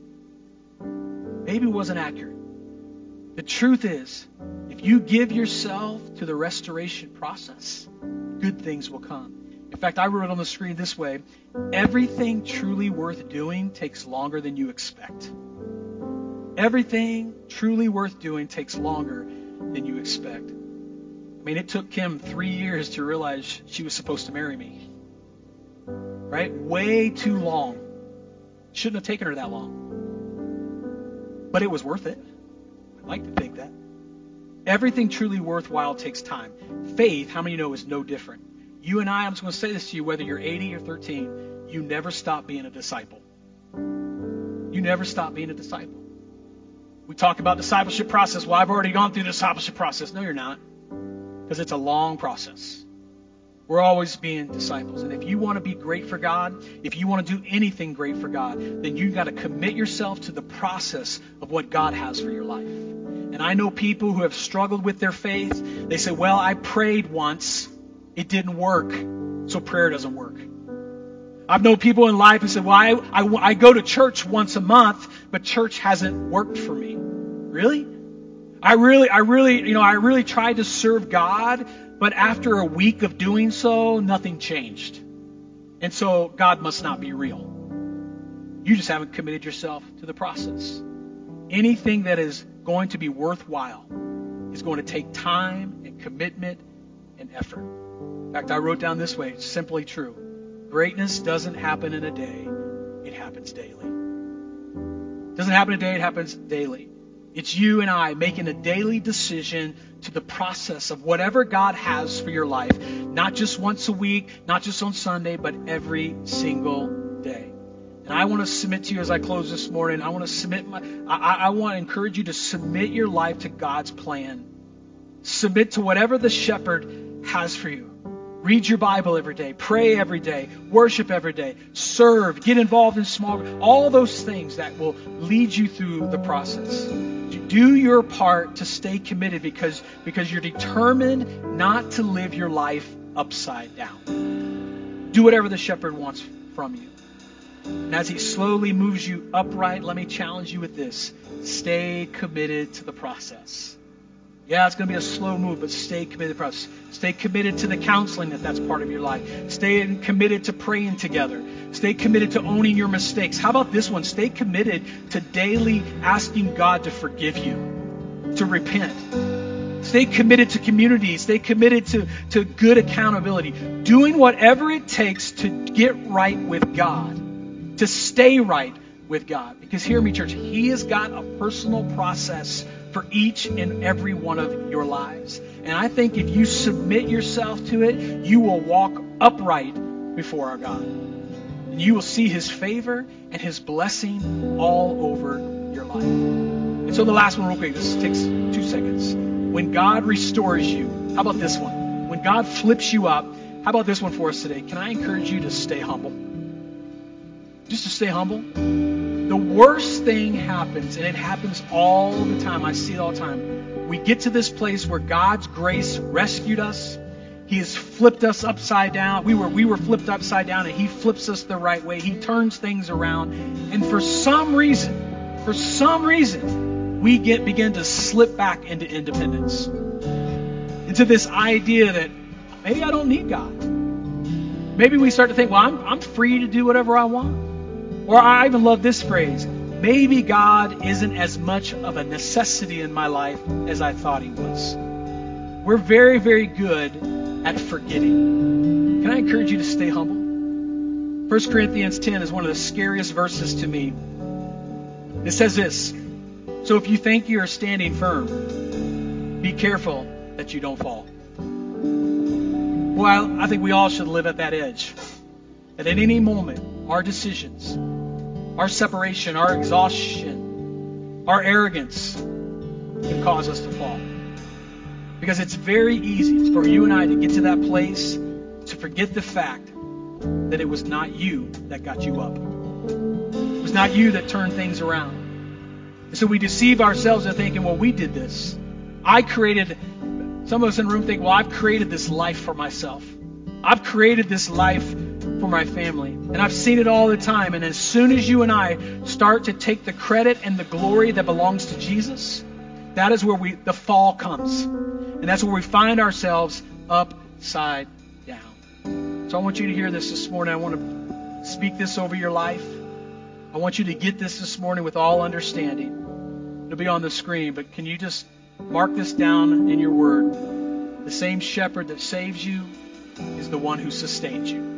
maybe wasn't accurate. The truth is, if you give yourself to the restoration process, good things will come. In fact, I wrote it on the screen this way. Everything truly worth doing takes longer than you expect. Everything truly worth doing takes longer than you expect. I mean, it took Kim three years to realize she was supposed to marry me. Right? Way too long. Shouldn't have taken her that long. But it was worth it. I'd like to think that. Everything truly worthwhile takes time. Faith, how many know, is no different. You and I, I'm just going to say this to you, whether you're eighty or thirteen, you never stop being a disciple. You never stop being a disciple. We talk about discipleship process. Well, I've already gone through the discipleship process. No, you're not. Because it's a long process. We're always being disciples. And if you want to be great for God, if you want to do anything great for God, then you've got to commit yourself to the process of what God has for your life. And I know people who have struggled with their faith. They say, well, I prayed once. It didn't work, so prayer doesn't work. I've known people in life who said, well, I, I, I go to church once a month, but church hasn't worked for me. Really? I really, I really, you know, I really tried to serve God, but after a week of doing so, nothing changed. And so God must not be real. You just haven't committed yourself to the process. Anything that is going to be worthwhile is going to take time and commitment and effort. In fact, I wrote down this way, it's simply true. Greatness doesn't happen in a day, it happens daily. It doesn't happen in a day, it happens daily. It's you and I making a daily decision to the process of whatever God has for your life. Not just once a week, not just on Sunday, but every single day. And I want to submit to you as I close this morning, I want to submit my, I, I want to encourage you to submit your life to God's plan. Submit to whatever the shepherd has for you. Read your Bible every day. Pray every day. Worship every day. Serve. Get involved in small groups. All those things that will lead you through the process. Do your part to stay committed because, because you're determined not to live your life upside down. Do whatever the shepherd wants from you. And as he slowly moves you upright, let me challenge you with this. Stay committed to the process. Yeah, it's going to be a slow move, but stay committed to the process. Stay committed to the counseling if that's part of your life. Stay committed to praying together. Stay committed to owning your mistakes. How about this one? Stay committed to daily asking God to forgive you, to repent. Stay committed to community. Stay committed to, to good accountability. Doing whatever it takes to get right with God, to stay right with God. Because hear me, church, He has got a personal process for each and every one of your lives. And I think if you submit yourself to it, you will walk upright before our God. And you will see His favor and His blessing all over your life. And so the last one real quick, this takes two seconds. When God restores you, how about this one? When God flips you up, how about this one for us today? Can I encourage you to stay humble? Just to stay humble. The worst thing happens, and it happens all the time. I see it all the time. We get to this place where God's grace rescued us. He has flipped us upside down. We were we were flipped upside down, and He flips us the right way. He turns things around. And for some reason, for some reason, we get begin to slip back into independence. Into this idea that maybe I don't need God. Maybe we start to think, well, I'm I'm free to do whatever I want. Or I even love this phrase, maybe God isn't as much of a necessity in my life as I thought He was. We're very, very good at forgetting. Can I encourage you to stay humble? First Corinthians ten is one of the scariest verses to me. It says this, so if you think you are standing firm, be careful that you don't fall. Well, I think we all should live at that edge. That at any moment, our decisions, our separation, our exhaustion, our arrogance can cause us to fall. Because it's very easy for you and I to get to that place to forget the fact that it was not you that got you up. It was not you that turned things around. And so we deceive ourselves into thinking, well, we did this. I created, some of us in the room think, well, I've created this life for myself. I've created this life for my family. And I've seen it all the time. And as soon as you and I start to take the credit and the glory that belongs to Jesus, that is where we the fall comes. And that's where we find ourselves upside down. So I want you to hear this this morning. I want to speak this over your life. I want you to get this this morning with all understanding. It'll be on the screen, but can you just mark this down in your word? The same shepherd that saves you is the one who sustains you.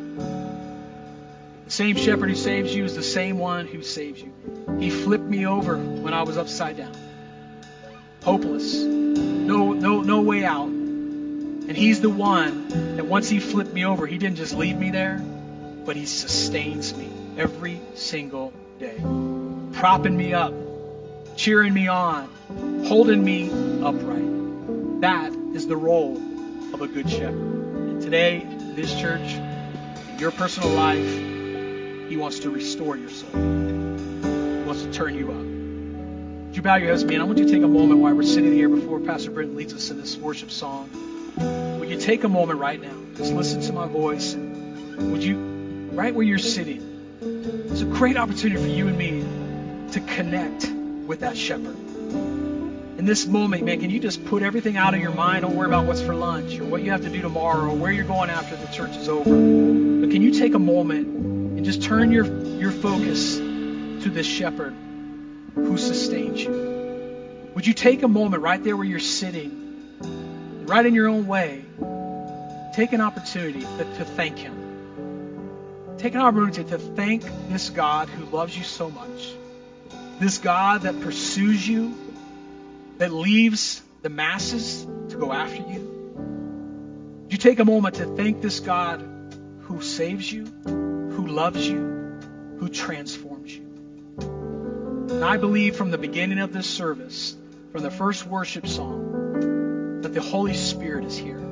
The same shepherd who saves you is the same one who saves you. He flipped me over when I was upside down. Hopeless. No, no, no way out. And He's the one that once He flipped me over, He didn't just leave me there, but He sustains me every single day. Propping me up, cheering me on, holding me upright. That is the role of a good shepherd. And today, in this church, in your personal life, He wants to restore your soul. He wants to turn you up. Would you bow your heads, man? I want you to take a moment while we're sitting here before Pastor Britton leads us in this worship song. Would you take a moment right now? Just listen to my voice. And would you, right where you're sitting, it's a great opportunity for you and me to connect with that shepherd. In this moment, man, can you just put everything out of your mind? Don't worry about what's for lunch or what you have to do tomorrow or where you're going after the church is over. But can you take a moment and just turn your, your focus to this shepherd who sustains you? Would you take a moment right there where you're sitting, right in your own way, take an opportunity to, to thank Him. Take an opportunity to thank this God who loves you so much. This God that pursues you, that leaves the masses to go after you. Would you take a moment to thank this God who saves you, who loves you, who transforms you. And I believe from the beginning of this service, from the first worship song, that the Holy Spirit is here.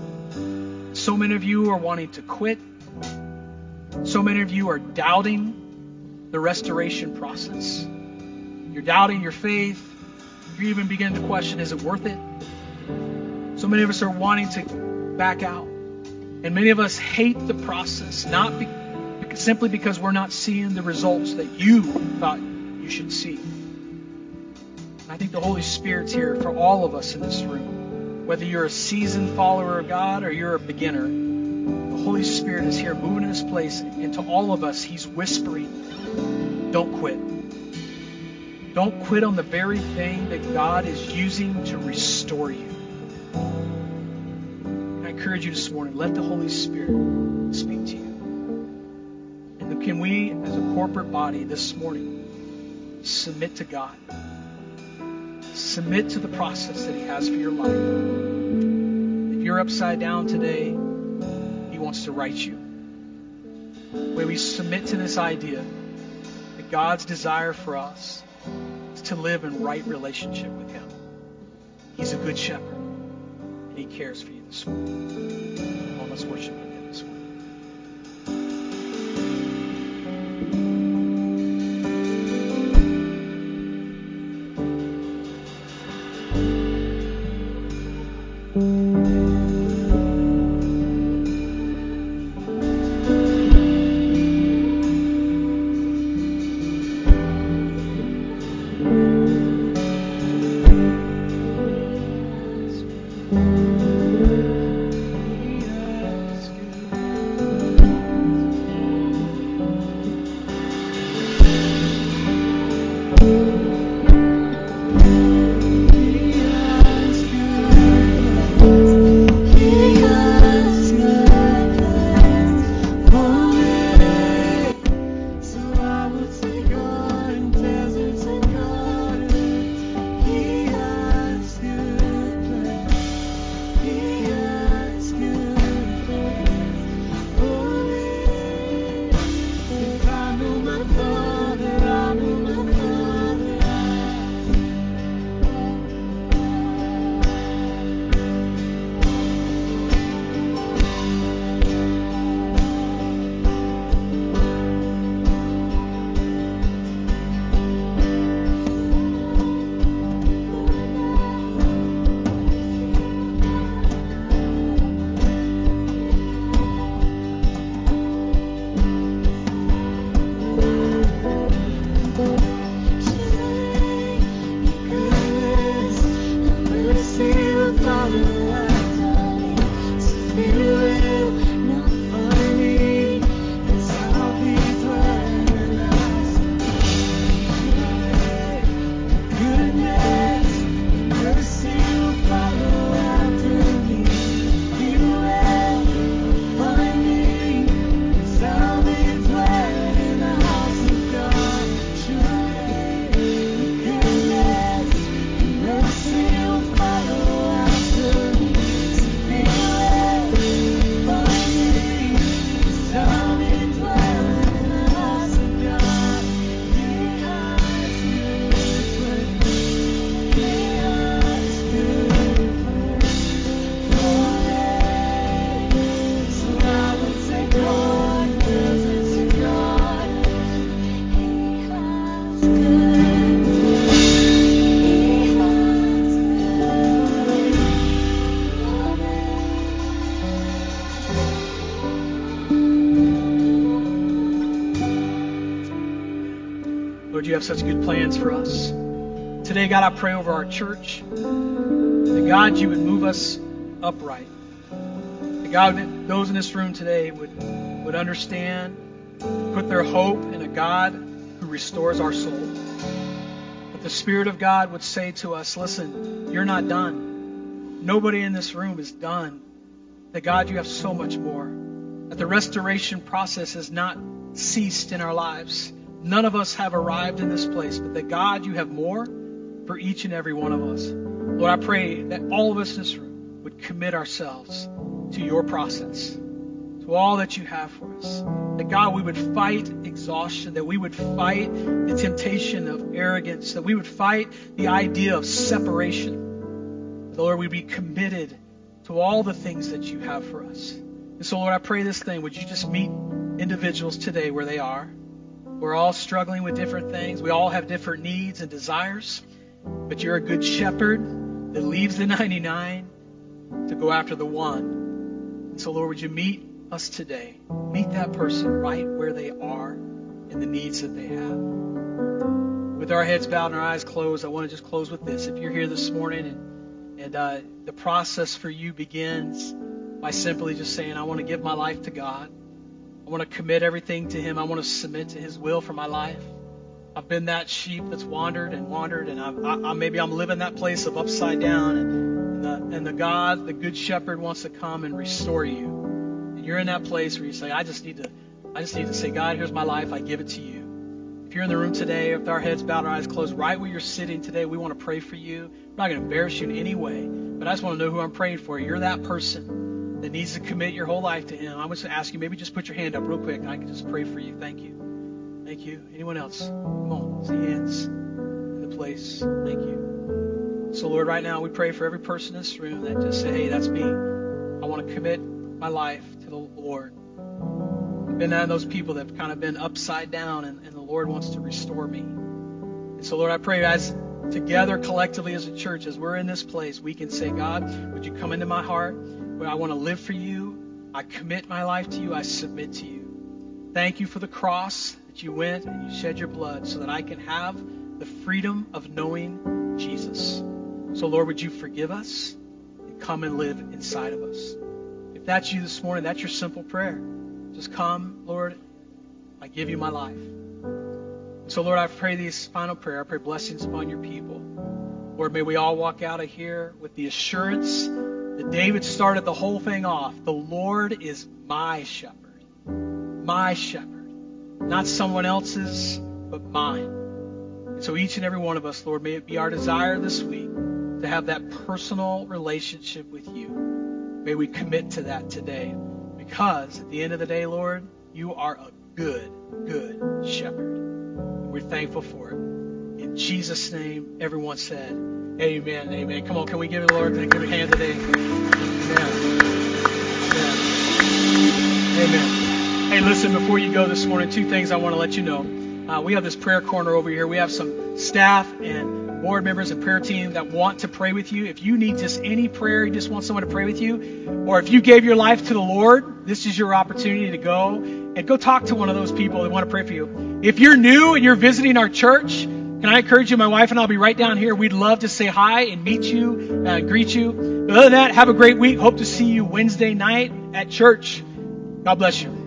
So many of you are wanting to quit. So many of you are doubting the restoration process. You're doubting your faith. You're even beginning to question, is it worth it? So many of us are wanting to back out. And many of us hate the process, not be, simply because we're not seeing the results that you thought you should see. And I think the Holy Spirit's here for all of us in this room. Whether you're a seasoned follower of God or you're a beginner, The Holy Spirit is here moving in this place, and to all of us, He's whispering, don't quit. Don't quit on the very thing that God is using to restore you. I encourage you this morning, let the Holy Spirit speak to you. And can we, as a corporate body this morning, submit to God? Submit to the process that He has for your life. If you're upside down today, He wants to right you. Where we submit to this idea that God's desire for us is to live in right relationship with Him. He's a good shepherd, and He cares for you this morning. Well, let's worship with Him this morning. Lord, you have such good plans for us. Today, God, I pray over our church that, God, you would move us upright. That, God, that those in this room today would, would understand, put their hope in a God who restores our soul. That the Spirit of God would say to us, listen, you're not done. Nobody in this room is done. That, God, you have so much more. That the restoration process has not ceased in our lives. None of us have arrived in this place, but that, God, you have more for each and every one of us. Lord, I pray that all of us in this room would commit ourselves to your process, to all that you have for us. That, God, we would fight exhaustion, that we would fight the temptation of arrogance, that we would fight the idea of separation. Lord, we'd be committed to all the things that you have for us. And so, Lord, I pray this thing. Would you just meet individuals today where they are? We're all struggling with different things. We all have different needs and desires. But you're a good shepherd that leaves the ninety-nine to go after the one. And so, Lord, would you meet us today? Meet that person right where they are and the needs that they have. With our heads bowed and our eyes closed, I want to just close with this. If you're here this morning and, and uh, the process for you begins by simply just saying, I want to give my life to God. I want to commit everything to Him. I want to submit to His will for my life. I've been that sheep that's wandered and wandered, and I, I, I, maybe I'm living that place of upside down, and, and, the, and the God, the Good Shepherd, wants to come and restore you. And you're in that place where you say, I just need to, I just need to say, God, here's my life. I give it to you. If you're in the room today, with our heads bowed, our eyes closed, right where you're sitting today, we want to pray for you. I'm not going to embarrass you in any way, but I just want to know who I'm praying for. You're that person that needs to commit your whole life to Him. I want to ask you, maybe just put your hand up real quick, and I can just pray for you. Thank you. Thank you. Anyone else? Come on. See hands in the place. Thank you. So, Lord, right now we pray for every person in this room that just say, hey, that's me. I want to commit my life to the Lord. I've been one of those people that have kind of been upside down, and, and the Lord wants to restore me. And so, Lord, I pray as together collectively as a church, as we're in this place, we can say, God, would you come into my heart? I want to live for you. I commit my life to you. I submit to you. Thank you for the cross. You went and you shed your blood so that I can have the freedom of knowing Jesus. So, Lord, would you forgive us and come and live inside of us? If that's you this morning, that's your simple prayer. Just come, Lord, I give you my life. And so, Lord, I pray this final prayer. I pray blessings upon your people. Lord, may we all walk out of here with the assurance that David started the whole thing off. The Lord is my shepherd, my shepherd. Not someone else's, but mine. And so each and every one of us, Lord, may it be our desire this week to have that personal relationship with you. May we commit to that today. Because at the end of the day, Lord, you are a good, good shepherd. And we're thankful for it. In Jesus' name, everyone said, amen, amen. Come on, can we give the Lord a give a hand today? Amen. Amen. Amen. Hey, listen, before you go this morning, two things I want to let you know. Uh, we have this prayer corner over here. We have some staff and board members and prayer team that want to pray with you. If you need just any prayer, you just want someone to pray with you, or if you gave your life to the Lord, this is your opportunity to go and go talk to one of those people that want to pray for you. If you're new and you're visiting our church, can I encourage you? My wife and I will be right down here. We'd love to say hi and meet you, uh, greet you. But other than that, have a great week. Hope to see you Wednesday night at church. God bless you.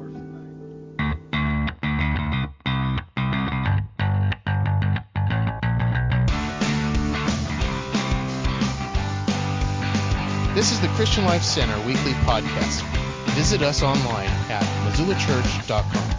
This is the Christian Life Center weekly podcast. Visit us online at missoula church dot com.